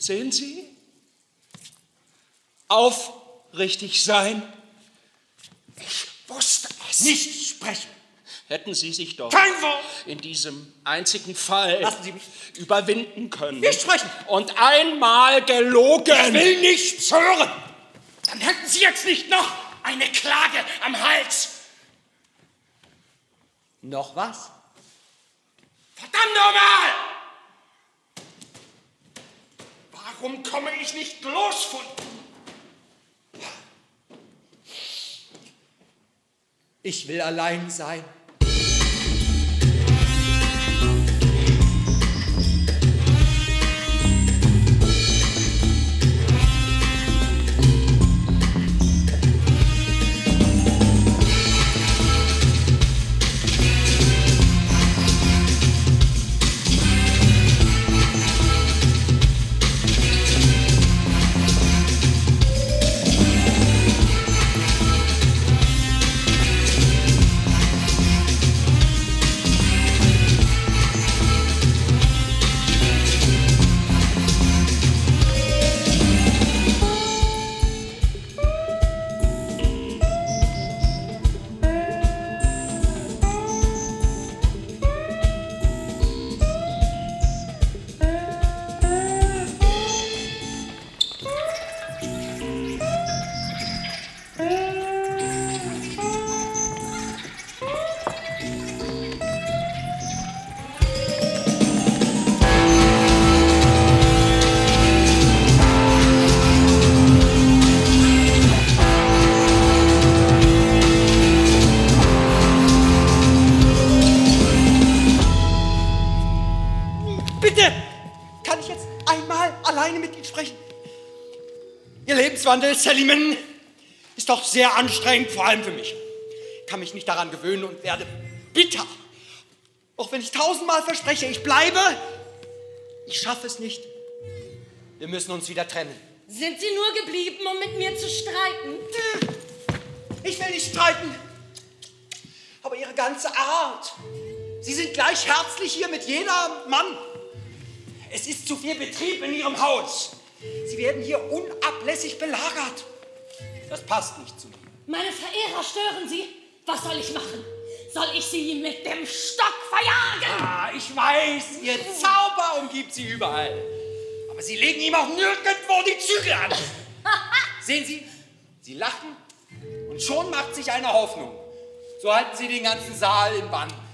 Sehen Sie? Aufrichtig sein. Ich wusste es. Nicht sprechen. Hätten Sie sich doch Kein Wort. in diesem einzigen Fall Lassen Sie mich überwinden können. nicht sprechen. Und einmal gelogen. Ich will nichts hören. Dann hätten Sie jetzt nicht noch eine Klage am Hals. Noch was? Verdammt nochmal! Warum komme ich nicht los von... Ich will allein sein. Bitte, kann ich jetzt einmal alleine mit Ihnen sprechen? Ihr Lebenswandel, Seligman, ist doch sehr anstrengend, vor allem für mich. Ich kann mich nicht daran gewöhnen und werde bitter. Auch wenn ich 1000-mal verspreche, ich bleibe, ich schaffe es nicht. Wir müssen uns wieder trennen. Sind Sie nur geblieben, um mit mir zu streiten? Ich will nicht streiten. Aber Ihre ganze Art. Sie sind gleich herzlich hier mit jedermann. Es ist zu viel Betrieb in Ihrem Haus. Sie werden hier unablässig belagert. Das passt nicht zu mir. Meine Verehrer stören Sie. Was soll ich machen? Soll ich Sie mit dem Stock verjagen? Ah, ich weiß, Ihr Zauber umgibt Sie überall. Aber Sie legen ihm auch nirgendwo die Zügel an. Sehen Sie, Sie lachen und schon macht sich eine Hoffnung. So halten Sie den ganzen Saal in Bann.